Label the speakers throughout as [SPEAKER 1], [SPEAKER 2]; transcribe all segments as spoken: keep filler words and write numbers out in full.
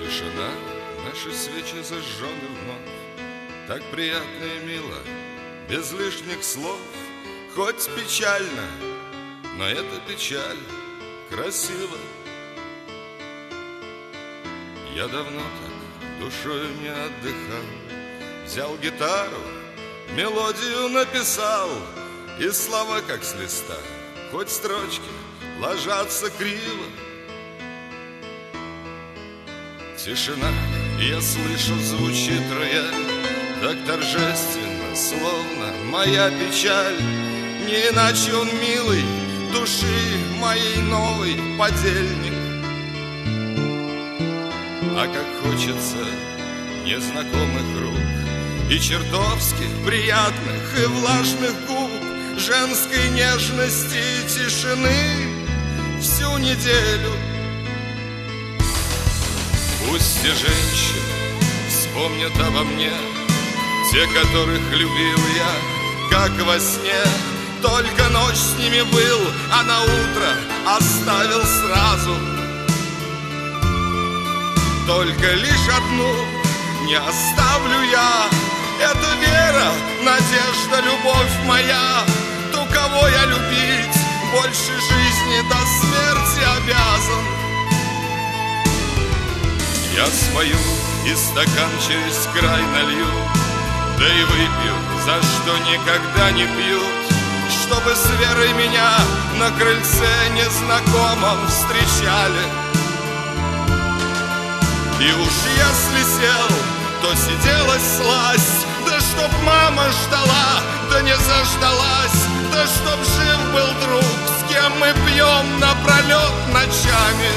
[SPEAKER 1] Тишина, наши свечи зажжены вновь. Так приятно и мило, без лишних слов. Хоть печально, но эта печаль красива. Я давно так душою не отдыхал. Взял гитару, мелодию написал, и слова как с листа, хоть строчки ложатся криво. Тишина, я слышу, звучит рояль, так торжественно, словно моя печаль. Не иначе он милый, души моей новый подельник. А как хочется незнакомых рук и чертовски приятных и влажных губ, женской нежности и тишины всю неделю. Пусть все женщины вспомнят обо мне, те, которых любил я, как во сне. Только ночь с ними был, а на утро оставил сразу. Только лишь одну не оставлю я. Это вера, надежда, любовь моя, ту, кого я любить больше жизни до смерти обязан. Я спою и стакан через край налью, да и выпью, за что никогда не пьют, чтобы с верой меня на крыльце незнакомом встречали. И уж если сел, то сиделась сласть, да чтоб мама ждала, да не заждалась, да чтоб жив был друг, с кем мы пьем напролет ночами.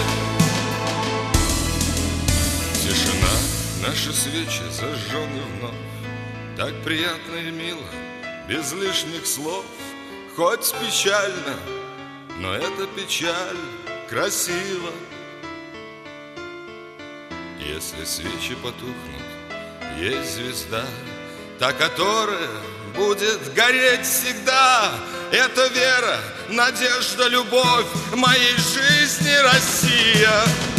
[SPEAKER 1] Тишина, наши свечи зажжены вновь. Так приятно и мило, без лишних слов. Хоть печально, но эта печаль красива. Если свечи потухнут, есть звезда, та, которая будет гореть всегда. Это вера, надежда, любовь моей жизни, Россия.